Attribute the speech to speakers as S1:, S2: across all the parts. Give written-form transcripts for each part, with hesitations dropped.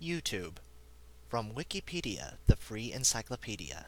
S1: YouTube. From Wikipedia, the free encyclopedia.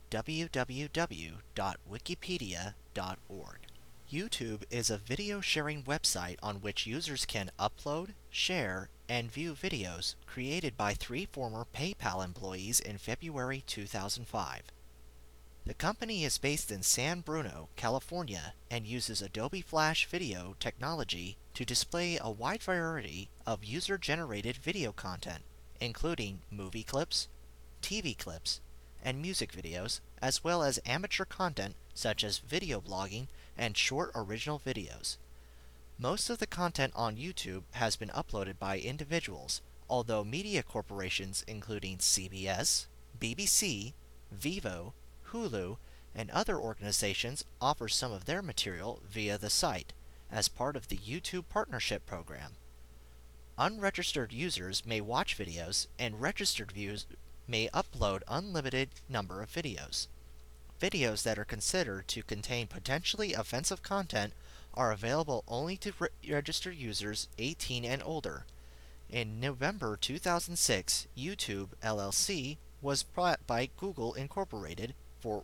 S1: www.wikipedia.org. YouTube is a video sharing website on which users can upload, share, and view videos created by 3 former PayPal employees in February 2005. The company is based in San Bruno, California, and uses Adobe Flash Video technology to display a wide variety of user-generated video content, including movie clips, TV clips, and music videos, as well as amateur content such as video blogging and short original videos. Most of the content on YouTube has been uploaded by individuals, although media corporations including CBS, BBC, Vivo, Hulu, and other organizations offer some of their material via the site as part of the YouTube Partnership Program. Unregistered users may watch videos, and registered viewers may upload unlimited number of videos. Videos that are considered to contain potentially offensive content are available only to registered users 18 and older. In November 2006, YouTube LLC was bought by Google Incorporated for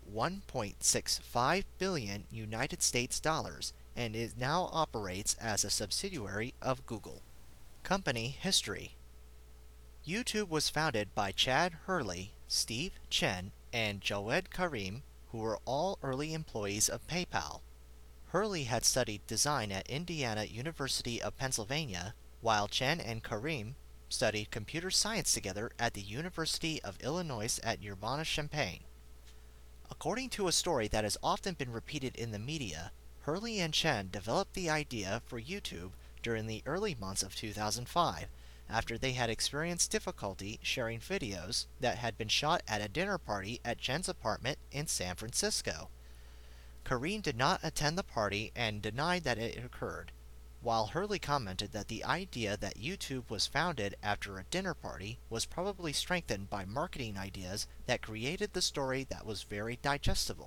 S1: $1.65 billion United States dollars and it now operates as a subsidiary of Google. Company history. YouTube was founded by Chad Hurley, Steve Chen, and Jawed Karim, who were all early employees of PayPal. Hurley had studied design at Indiana University of Pennsylvania, while Chen and Karim studied computer science together at the University of Illinois at Urbana-Champaign. According to a story that has often been repeated in the media, Hurley and Chen developed the idea for YouTube during the early months of 2005, after they had experienced difficulty sharing videos that had been shot at a dinner party at Chen's apartment in San Francisco. Karim did not attend the party and denied that it occurred, while Hurley commented that the idea that YouTube was founded after a dinner party was probably strengthened by marketing ideas that created the story that was very digestible.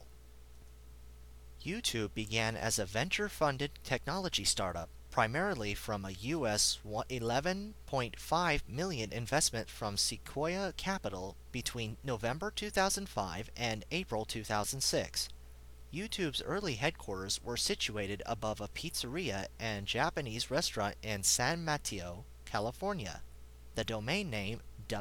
S1: YouTube began as a venture-funded technology startup, primarily from a US $11.5 million investment from Sequoia Capital between November 2005 and April 2006. YouTube's early headquarters were situated above a pizzeria and Japanese restaurant in San Mateo, California. The domain name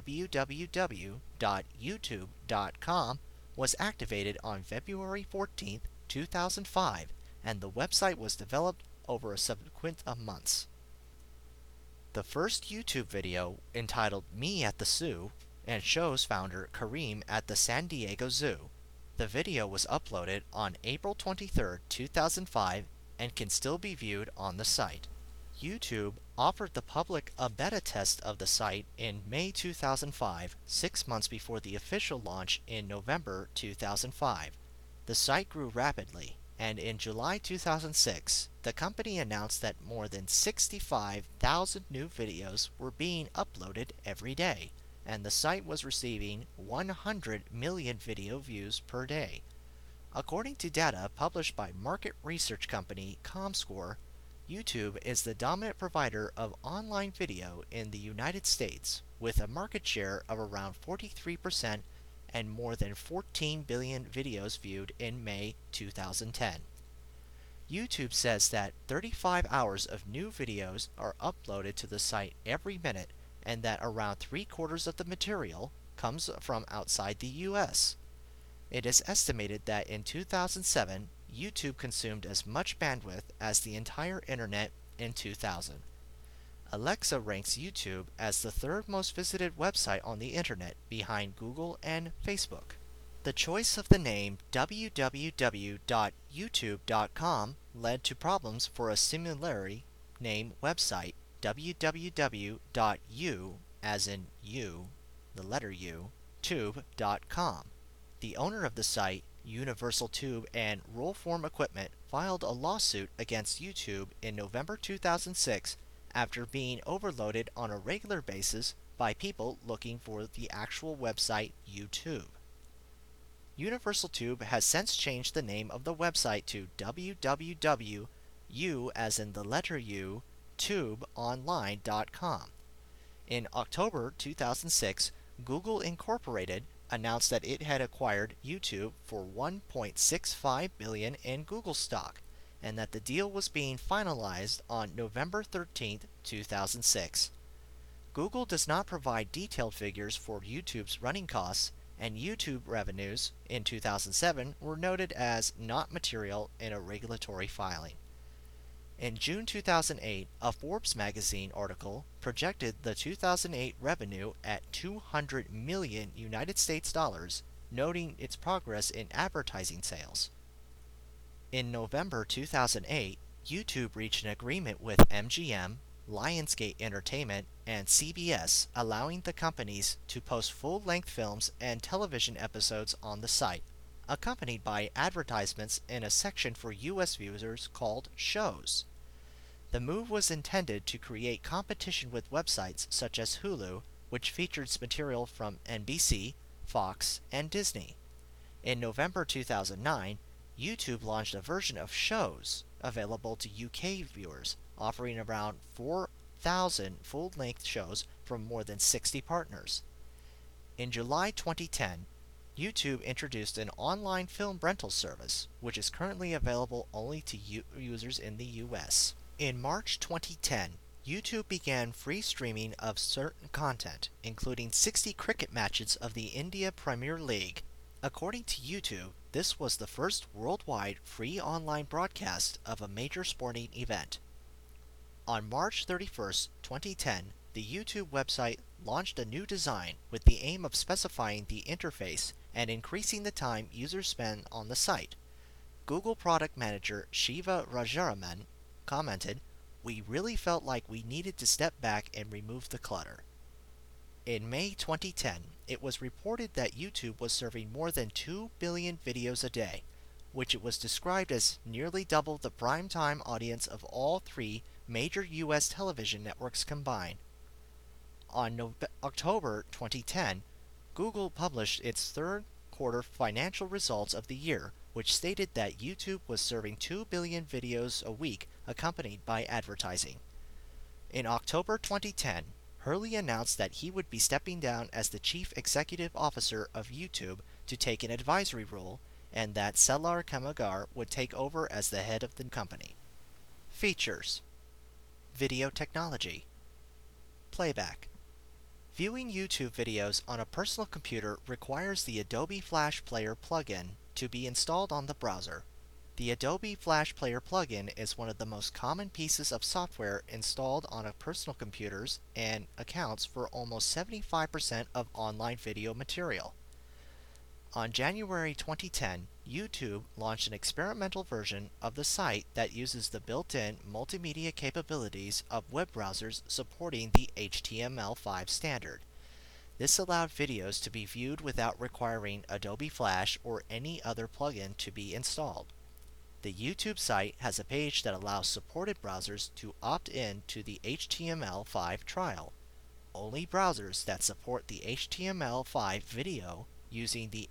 S1: www.youtube.com was activated on February 14, 2005, and the website was developed over a subsequent months. The first YouTube video, entitled Me at the Zoo, and shows founder Karim at the San Diego Zoo. The video was uploaded on April 23, 2005, and can still be viewed on the site. YouTube offered the public a beta test of the site in May 2005, 6 months before the official launch in November 2005. The site grew rapidly, and in July 2006, the company announced that more than 65,000 new videos were being uploaded every day, and the site was receiving 100 million video views per day. According to data published by market research company Comscore, YouTube is the dominant provider of online video in the United States, with a market share of around 43% and more than 14 billion videos viewed in May 2010. YouTube says that 35 hours of new videos are uploaded to the site every minute, and that around 3/4 of the material comes from outside the US. It is estimated that in 2007, YouTube consumed as much bandwidth as the entire internet in 2000. Alexa ranks YouTube as the 3rd most visited website on the internet behind Google and Facebook. The choice of the name www.youtube.com led to problems for a similarly named website www.u, as in you, the letter U, tube.com. The owner of the site, Universal Tube and Rollform Equipment, filed a lawsuit against YouTube in November 2006 after being overloaded on a regular basis by people looking for the actual website YouTube. Universal Tube has since changed the name of the website to www.u, as in the letter U, tubeonline.com. In October 2006, Google Incorporated announced that it had acquired YouTube for $1.65 billion in Google stock, and that the deal was being finalized on November 13, 2006. Google does not provide detailed figures for YouTube's running costs, and YouTube revenues in 2007 were noted as not material in a regulatory filing. In June 2008, a Forbes magazine article projected the 2008 revenue at 200 million United States dollars, noting its progress in advertising sales. In November 2008, YouTube reached an agreement with MGM, Lionsgate Entertainment, and CBS, allowing the companies to post full-length films and television episodes on the site, accompanied by advertisements in a section for U.S. users called Shows. The move was intended to create competition with websites such as Hulu, which features material from NBC, Fox, and Disney. In November 2009, YouTube launched a version of Shows available to UK viewers, offering around 4,000 full-length shows from more than 60 partners. In July 2010, YouTube introduced an online film rental service, which is currently available only to users in the US. In March 2010, YouTube began free streaming of certain content, including 60 cricket matches of the India Premier League. According to YouTube, this was the first worldwide free online broadcast of a major sporting event. On March 31, 2010, the YouTube website launched a new design with the aim of specifying the interface and increasing the time users spend on the site. Google product manager Shiva Rajaraman commented, "We really felt like we needed to step back and remove the clutter." In May 2010, it was reported that YouTube was serving more than 2 billion videos a day, which it was described as nearly double the prime-time audience of all three major U.S. television networks combined. On October 2010, Google published its third quarter financial results of the year, which stated that YouTube was serving 2 billion videos a week accompanied by advertising. In October 2010, Hurley announced that he would be stepping down as the chief executive officer of YouTube to take an advisory role, and that Salar Kamagar would take over as the head of the company. Features: Video technology. Playback. Viewing YouTube videos on a personal computer requires the Adobe Flash Player plugin to be installed on the browser. The Adobe Flash Player plugin is one of the most common pieces of software installed on personal computers and accounts for almost 75% of online video material. On January 2010, YouTube launched an experimental version of the site that uses the built-in multimedia capabilities of web browsers supporting the HTML5 standard. This allowed videos to be viewed without requiring Adobe Flash or any other plugin to be installed. The YouTube site has a page that allows supported browsers to opt in to the HTML5 trial. Only browsers that support the HTML5 video using the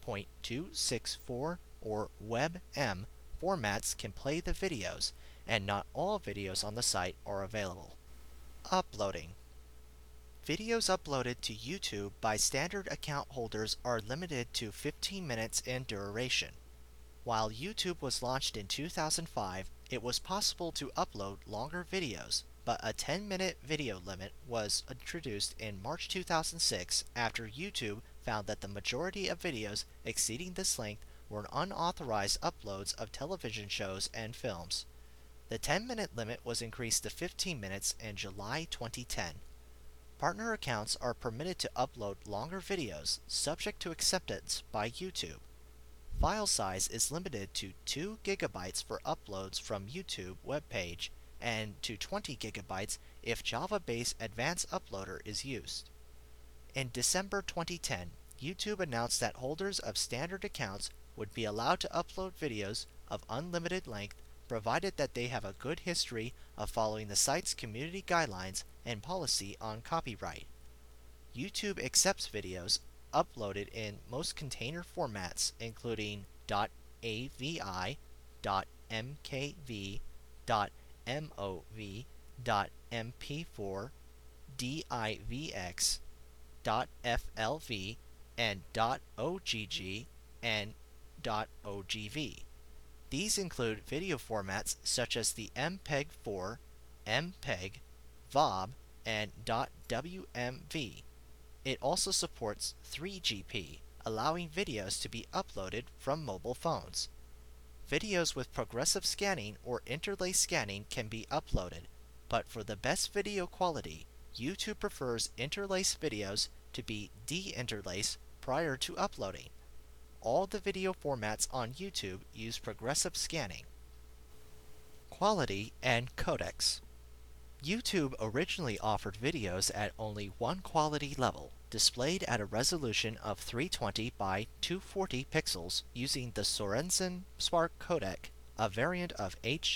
S1: H.264 or WebM formats can play the videos, and not all videos on the site are available. Uploading. Videos uploaded to YouTube by standard account holders are limited to 15 minutes in duration. While YouTube was launched in 2005, it was possible to upload longer videos, but a 10-minute video limit was introduced in March 2006 after YouTube found that the majority of videos exceeding this length were unauthorized uploads of television shows and films. The 10-minute limit was increased to 15 minutes in July 2010. Partner accounts are permitted to upload longer videos, subject to acceptance by YouTube. File size is limited to 2 GB for uploads from YouTube web page and to 20 GB if Java-based Advanced Uploader is used. In December 2010, YouTube announced that holders of standard accounts would be allowed to upload videos of unlimited length provided that they have a good history of following the site's community guidelines and policy on copyright. YouTube accepts videos uploaded in most container formats including .avi, .mkv, .mov, .mp4, .divx, .flv, and .ogg and .ogv. These include video formats such as the MPEG-4, MPEG, VOB, and .wmv. It also supports 3GP, allowing videos to be uploaded from mobile phones. Videos with progressive scanning or interlace scanning can be uploaded, but for the best video quality, YouTube prefers interlace videos to be de-interlaced prior to uploading. All the video formats on YouTube use progressive scanning. Quality and codecs. YouTube originally offered videos at only one quality level, displayed at a resolution of 320 by 240 pixels using the Sorensen Spark codec, a variant of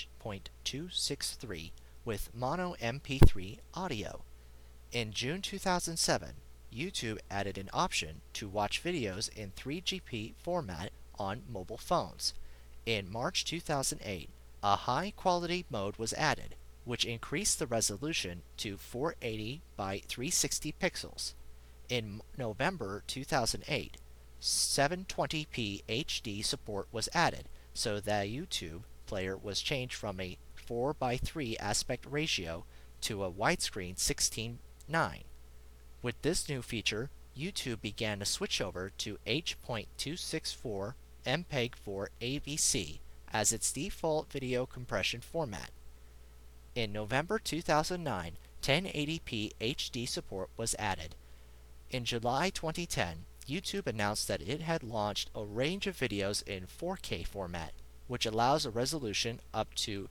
S1: H.263 with mono MP3 audio. In June 2007, YouTube added an option to watch videos in 3GP format on mobile phones. In March 2008, a high-quality mode was added, which increased the resolution to 480 by 360 pixels. In November 2008, 720p HD support was added, so the YouTube player was changed from a 4 by 3 aspect ratio to a widescreen 16:9. With this new feature, YouTube began to switch over to H.264 MPEG-4 AVC as its default video compression format. In November 2009, 1080p HD support was added. In July 2010, YouTube announced that it had launched a range of videos in 4K format, which allows a resolution up to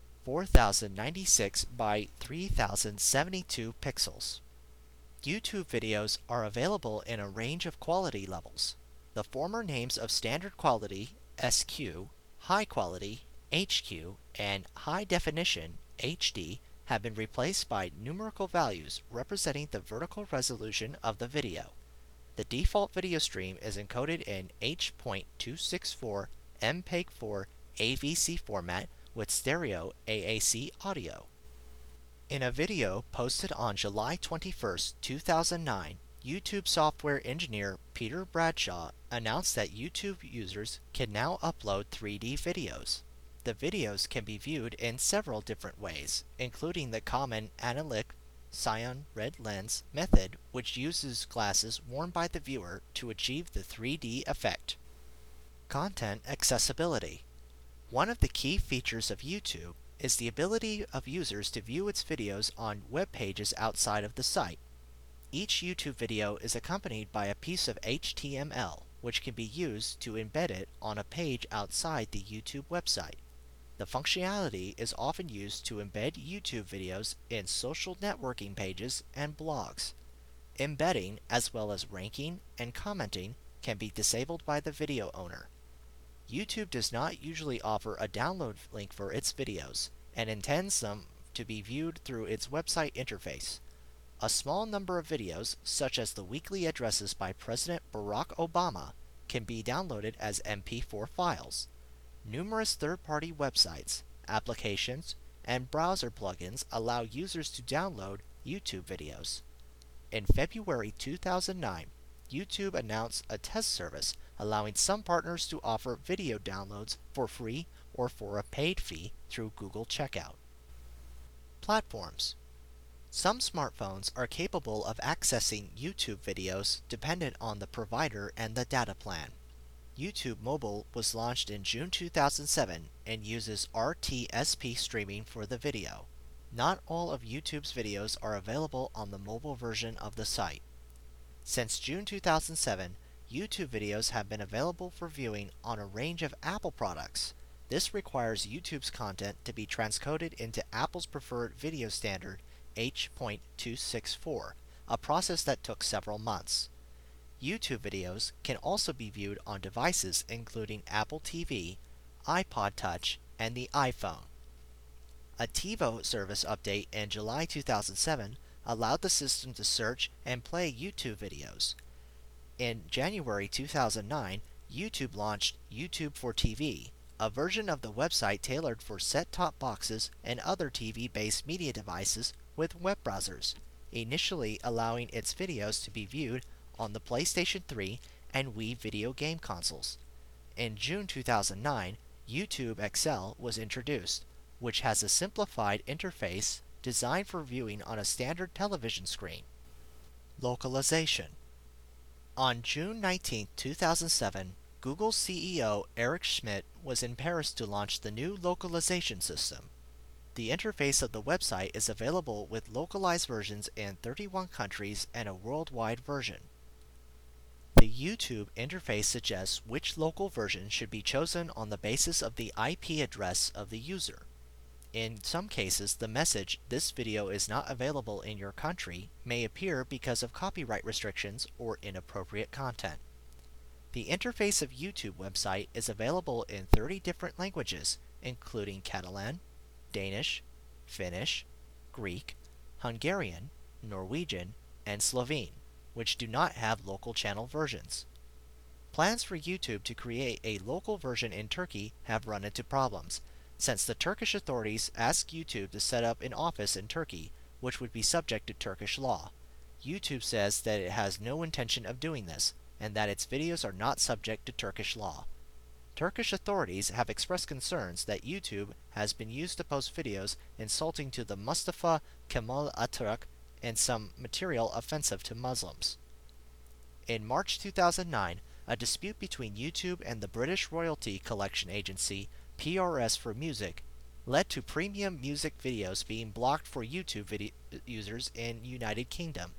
S1: 4096 by 3072 pixels. YouTube videos are available in a range of quality levels. The former names of standard quality, SQ, high quality, HQ, and high definition, HD, have been replaced by numerical values representing the vertical resolution of the video. The default video stream is encoded in H.264 MPEG-4 AVC format with stereo AAC audio. In a video posted on July 21, 2009, YouTube software engineer Peter Bradshaw announced that YouTube users can now upload 3D videos. The videos can be viewed in several different ways, including the common analytic cyan red lens method, which uses glasses worn by the viewer to achieve the 3D effect. Content accessibility. One of the key features of YouTube is the ability of users to view its videos on web pages outside of the site. Each YouTube video is accompanied by a piece of HTML, which can be used to embed it on a page outside the YouTube website. The functionality is often used to embed YouTube videos in social networking pages and blogs. Embedding, as well as ranking and commenting, can be disabled by the video owner. YouTube does not usually offer a download link for its videos, and intends them to be viewed through its website interface. A small number of videos, such as the weekly addresses by President Barack Obama, can be downloaded as MP4 files. Numerous third-party websites, applications, and browser plugins allow users to download YouTube videos. In February 2009, YouTube announced a test service allowing some partners to offer video downloads for free or for a paid fee through Google Checkout. Platforms. Some smartphones are capable of accessing YouTube videos dependent on the provider and the data plan. YouTube Mobile was launched in June 2007 and uses RTSP streaming for the video. Not all of YouTube's videos are available on the mobile version of the site. Since June 2007, YouTube videos have been available for viewing on a range of Apple products. This requires YouTube's content to be transcoded into Apple's preferred video standard H.264, a process that took several months. YouTube videos can also be viewed on devices including Apple TV, iPod Touch, and the iPhone. A TiVo service update in July 2007 allowed the system to search and play YouTube videos. In January 2009, YouTube launched YouTube for TV, a version of the website tailored for set-top boxes and other TV-based media devices with web browsers. initially allowing its videos to be viewed on the PlayStation 3 and Wii video game consoles. In June 2009, YouTube XL was introduced, which has a simplified interface designed for viewing on a standard television screen. Localization. On June 19, 2007, Google's CEO Eric Schmidt was in Paris to launch the new localization system. The interface of the website is available with localized versions in 31 countries and a worldwide version. The YouTube interface suggests which local version should be chosen on the basis of the IP address of the user. In some cases, the message, "This video is not available in your country," may appear because of copyright restrictions or inappropriate content. The interface of YouTube website is available in 30 different languages, including Catalan, Danish, Finnish, Greek, Hungarian, Norwegian, and Slovene, which do not have local channel versions. Plans for YouTube to create a local version in Turkey have run into problems, since the Turkish authorities asked YouTube to set up an office in Turkey, which would be subject to Turkish law. YouTube says that it has no intention of doing this, and that its videos are not subject to Turkish law. Turkish authorities have expressed concerns that YouTube has been used to post videos insulting to the Mustafa Kemal Atatürk and some material offensive to Muslims. In March 2009, a dispute between YouTube and the British Royalty Collection Agency, PRS for Music, led to premium music videos being blocked for YouTube users in United Kingdom.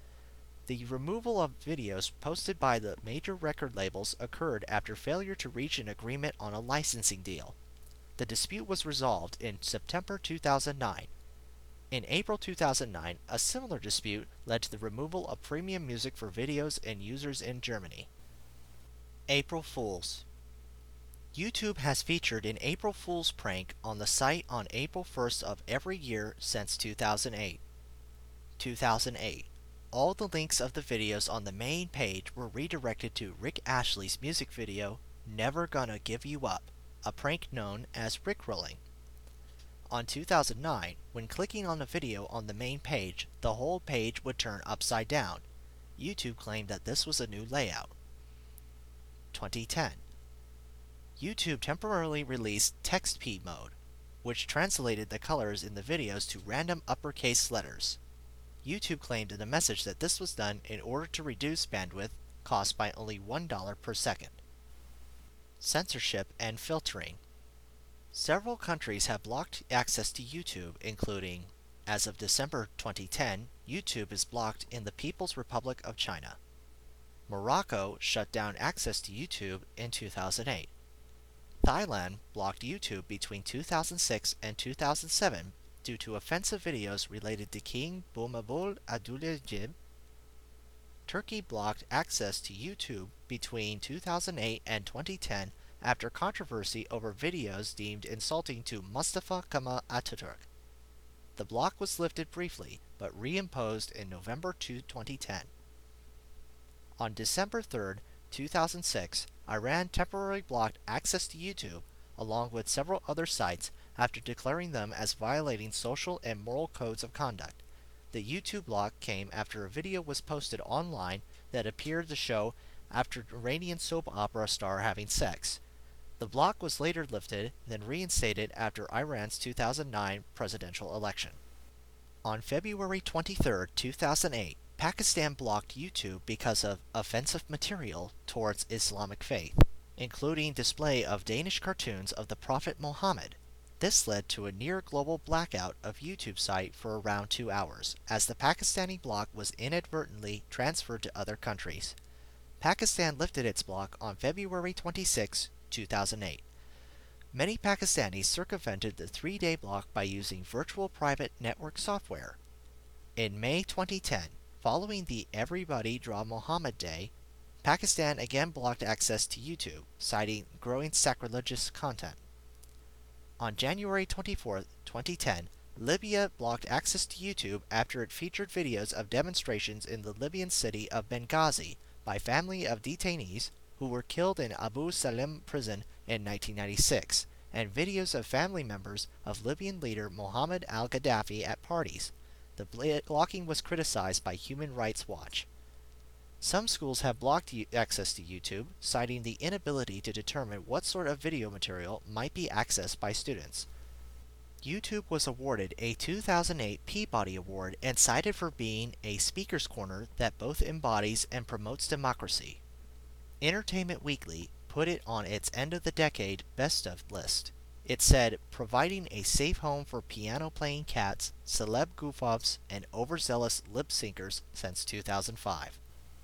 S1: The removal of videos posted by the major record labels occurred after failure to reach an agreement on a licensing deal. The dispute was resolved in September 2009. In April 2009, a similar dispute led to the removal of premium music for videos and users in Germany. April Fools. YouTube has featured an April Fool's prank on the site on April 1st of every year since 2008. 2008. All the links of the videos on the main page were redirected to Rick Ashley's music video, "Never Gonna Give You Up," a prank known as Rickrolling. On 2009, when clicking on a video on the main page, the whole page would turn upside down. YouTube claimed that this was a new layout. 2010. YouTube temporarily released TextP mode, which translated the colors in the videos to random uppercase letters. YouTube claimed in a message that this was done in order to reduce bandwidth cost by only $1 per second. Censorship and filtering. Several countries have blocked access to YouTube, including, as of December 2010, YouTube is blocked in the People's Republic of China. Morocco shut down access to YouTube in 2008. Thailand blocked YouTube between 2006 and 2007 due to offensive videos related to King Bhumibol Adulyadej. Turkey blocked access to YouTube between 2008 and 2010 after controversy over videos deemed insulting to Mustafa Kemal Atatürk. The block was lifted briefly, but reimposed in November 2010. On December 3, 2006, Iran temporarily blocked access to YouTube, along with several other sites, after declaring them as violating social and moral codes of conduct. The YouTube block came after a video was posted online that appeared to show after Iranian soap opera star having sex. The block was later lifted, then reinstated after Iran's 2009 presidential election. On February 23, 2008, Pakistan blocked YouTube because of offensive material towards Islamic faith, including display of Danish cartoons of the Prophet Muhammad. This led to a near-global blackout of YouTube site for around 2 hours, as the Pakistani block was inadvertently transferred to other countries. Pakistan lifted its block on February 26, 2008. Many Pakistanis circumvented the 3-day block by using virtual private network software. In May 2010, following the Everybody Draw Muhammad Day, Pakistan again blocked access to YouTube, citing growing sacrilegious content. On January 24, 2010, Libya blocked access to YouTube after it featured videos of demonstrations in the Libyan city of Benghazi by family of detainees who were killed in Abu Salim prison in 1996, and videos of family members of Libyan leader Muhammad al-Gaddafi at parties. The blocking was criticized by Human Rights Watch. Some schools have blocked access to YouTube, citing the inability to determine what sort of video material might be accessed by students. YouTube was awarded a 2008 Peabody Award and cited for being a speaker's corner that both embodies and promotes democracy. Entertainment Weekly put it on its end of the decade best of list. It said, providing a safe home for piano-playing cats, celeb goof-offs, and overzealous lip-syncers since 2005.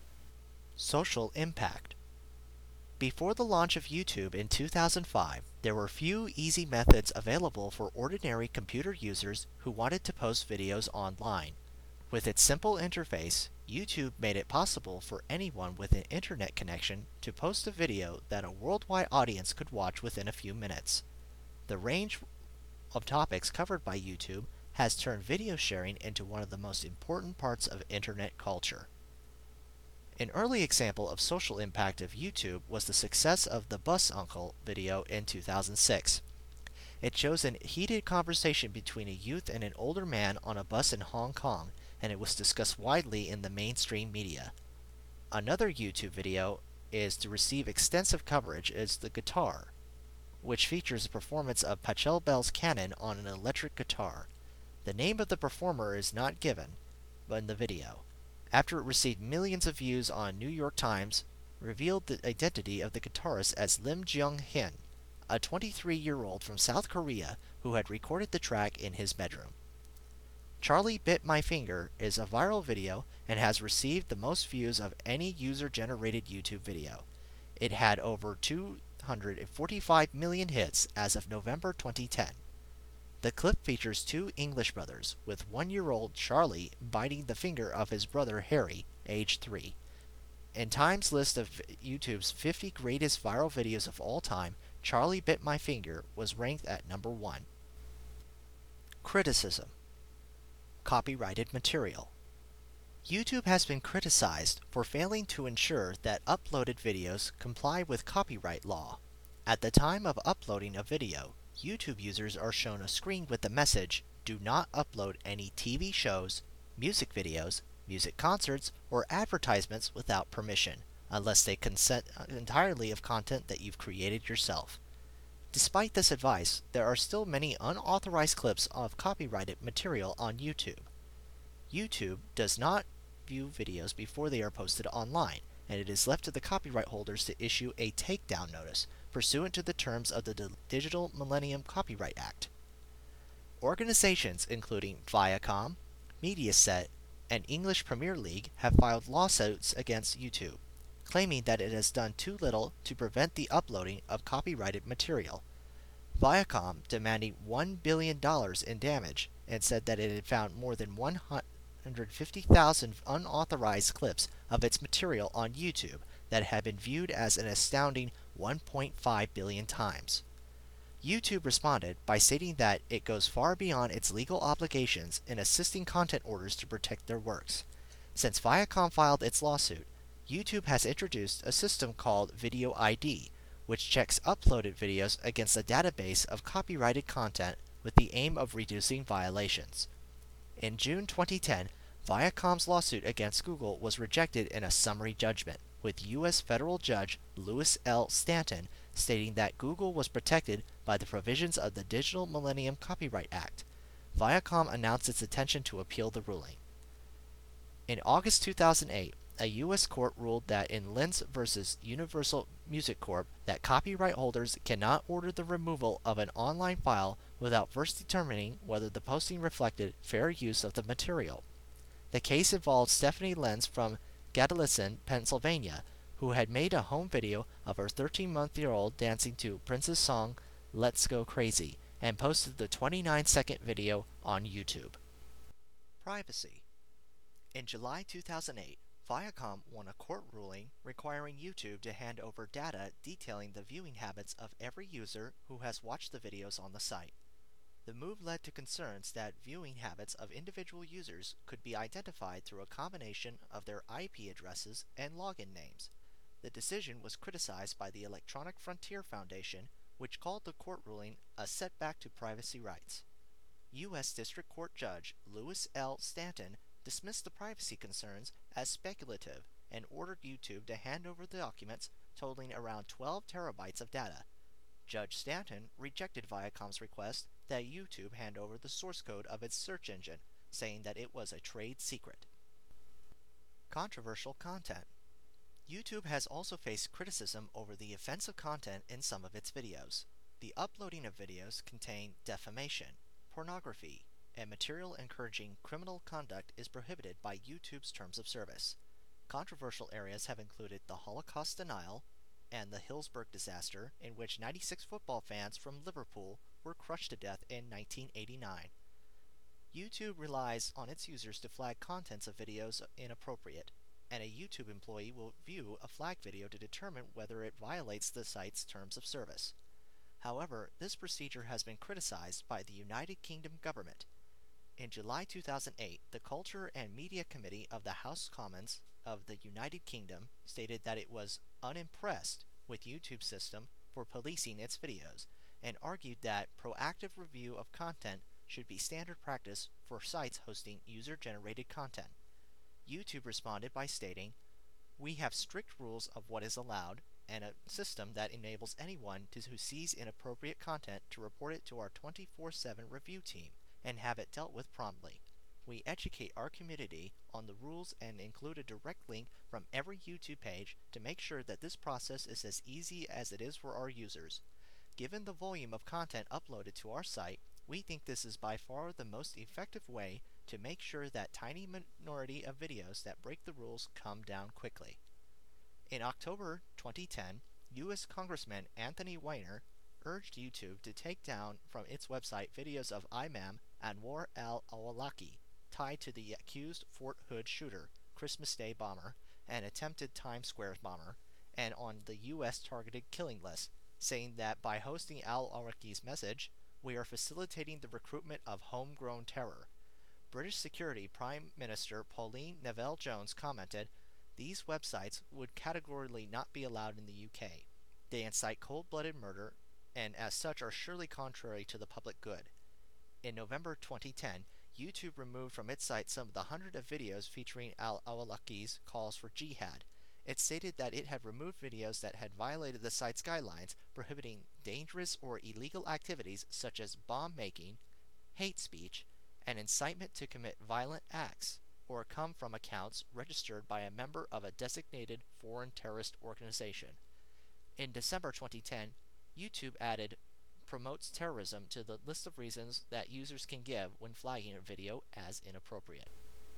S1: Social impact. Before the launch of YouTube in 2005, there were few easy methods available for ordinary computer users who wanted to post videos online. With its simple interface, YouTube made it possible for anyone with an internet connection to post a video that a worldwide audience could watch within a few minutes. The range of topics covered by YouTube has turned video sharing into one of the most important parts of internet culture. An early example of social impact of YouTube was the success of the Bus Uncle video in 2006. It shows a heated conversation between a youth and an older man on a bus in Hong Kong, and it was discussed widely in the mainstream media. Another YouTube video is to receive extensive coverage is The Guitar, which features a performance of Pachelbel's canon on an electric guitar. The name of the performer is not given in the video. After it received millions of views on New York Times, revealed the identity of the guitarist as Lim Jung-hin, a 23-year-old from South Korea who had recorded the track in his bedroom. Charlie Bit My Finger is a viral video and has received the most views of any user-generated YouTube video. It had over 245 million hits as of November 2010. The clip features two English brothers, with 1-year-old Charlie biting the finger of his brother Harry, age 3. In Time's list of YouTube's 50 greatest viral videos of all time, Charlie Bit My Finger was ranked at number 1. Criticism. Copyrighted material. YouTube has been criticized for failing to ensure that uploaded videos comply with copyright law. At the time of uploading a video, YouTube users are shown a screen with the message, "Do not upload any TV shows, music videos, music concerts, or advertisements without permission, unless they consent entirely of content that you've created yourself." Despite this advice, there are still many unauthorized clips of copyrighted material on YouTube. YouTube does not view videos before they are posted online, and it is left to the copyright holders to issue a takedown notice, pursuant to the terms of the Digital Millennium Copyright Act. Organizations including Viacom, Mediaset, and English Premier League have filed lawsuits against YouTube, claiming that it has done too little to prevent the uploading of copyrighted material. Viacom demanding $1 billion in damage and said that it had found more than 150,000 unauthorized clips of its material on YouTube that had been viewed as an astounding 1.5 billion times. YouTube responded by stating that it goes far beyond its legal obligations in assisting content owners to protect their works. Since Viacom filed its lawsuit, YouTube has introduced a system called Video ID, which checks uploaded videos against a database of copyrighted content with the aim of reducing violations. In June 2010, Viacom's lawsuit against Google was rejected in a summary judgment, with U.S. federal judge Louis L. Stanton stating that Google was protected by the provisions of the Digital Millennium Copyright Act. Viacom announced its intention to appeal the ruling. In August 2008, a U.S. court ruled that in Lentz versus Universal Music Corp. That copyright holders cannot order the removal of an online file without first determining whether the posting reflected fair use of the material. The case involved Stephanie Lenz from Gaddison, Pennsylvania, who had made a home video of her 13-month-old dancing to Prince's song Let's Go Crazy and posted the 29-second video on YouTube. Privacy. In July 2008, Viacom won a court ruling requiring YouTube to hand over data detailing the viewing habits of every user who has watched the videos on the site. The move led to concerns that viewing habits of individual users could be identified through a combination of their IP addresses and login names. The decision was criticized by the Electronic Frontier Foundation, which called the court ruling a setback to privacy rights. U.S. District Court Judge Louis L. Stanton dismissed the privacy concerns as speculative and ordered YouTube to hand over the documents totaling around 12 terabytes of data. Judge Stanton rejected Viacom's request that YouTube hand over the source code of its search engine, saying that it was a trade secret. Controversial content. YouTube has also faced criticism over the offensive content in some of its videos. The uploading of videos contain defamation, pornography, and material encouraging criminal conduct is prohibited by YouTube's terms of service. Controversial areas have included the Holocaust denial and the Hillsborough disaster, in which 96 football fans from Liverpool were crushed to death in 1989. YouTube relies on its users to flag contents of videos inappropriate, and a YouTube employee will view a flag video to determine whether it violates the site's terms of service. However, this procedure has been criticized by the United Kingdom government. In July 2008, the Culture and Media Committee of the House of Commons of the United Kingdom stated that it was unimpressed with YouTube's system for policing its videos, and argued that proactive review of content should be standard practice for sites hosting user-generated content. YouTube responded by stating, "We have strict rules of what is allowed, and a system that enables anyone who sees inappropriate content to report it to our 24/7 review team and have it dealt with promptly. We educate our community on the rules and include a direct link from every YouTube page to make sure that this process is as easy as it is for our users. Given the volume of content uploaded to our site, we think this is by far the most effective way to make sure that tiny minority of videos that break the rules come down quickly." In October 2010, U.S. Congressman Anthony Weiner urged YouTube to take down from its website videos of Imam Anwar al-Awlaki tied to the accused Fort Hood shooter, Christmas Day bomber, and attempted Times Square bomber, and on the U.S. targeted killing list, saying that by hosting al-Awlaki's message, "We are facilitating the recruitment of homegrown terror." British Security Prime Minister Pauline Neville-Jones commented, "These websites would categorically not be allowed in the UK. They incite cold-blooded murder, and as such are surely contrary to the public good." In November 2010, YouTube removed from its site some of the hundreds of videos featuring al-Awlaki's calls for jihad. It stated that it had removed videos that had violated the site's guidelines prohibiting dangerous or illegal activities such as bomb making, hate speech, and incitement to commit violent acts, or come from accounts registered by a member of a designated foreign terrorist organization. In December 2010, YouTube added "promotes terrorism" to the list of reasons that users can give when flagging a video as inappropriate.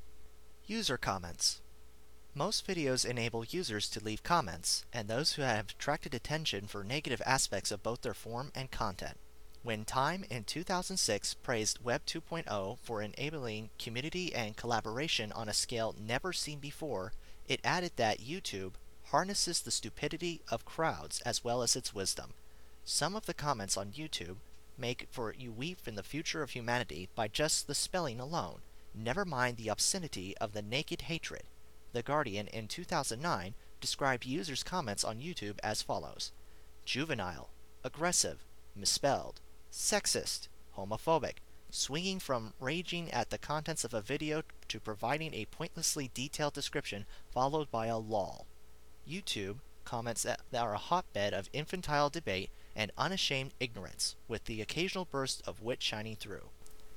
S1: User comments. Most videos enable users to leave comments, and those who have attracted attention for negative aspects of both their form and content. When Time in 2006 praised Web 2.0 for enabling community and collaboration on a scale never seen before, it added that YouTube harnesses the stupidity of crowds as well as its wisdom. Some of the comments on YouTube make for you weep in the future of humanity by just the spelling alone, never mind the obscenity of the naked hatred. The Guardian in 2009 described users' comments on YouTube as follows: juvenile, aggressive, misspelled, sexist, homophobic, swinging from raging at the contents of a video to providing a pointlessly detailed description followed by a lol. YouTube comments that are a hotbed of infantile debate and unashamed ignorance, with the occasional burst of wit shining through.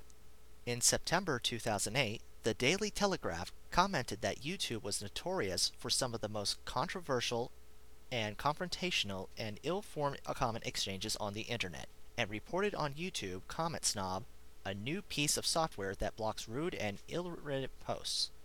S1: In September 2008, the Daily Telegraph commented that YouTube was notorious for some of the most controversial and confrontational and ill-formed comment exchanges on the internet, and reported on YouTube Comment Snob, a new piece of software that blocks rude and ill-written posts.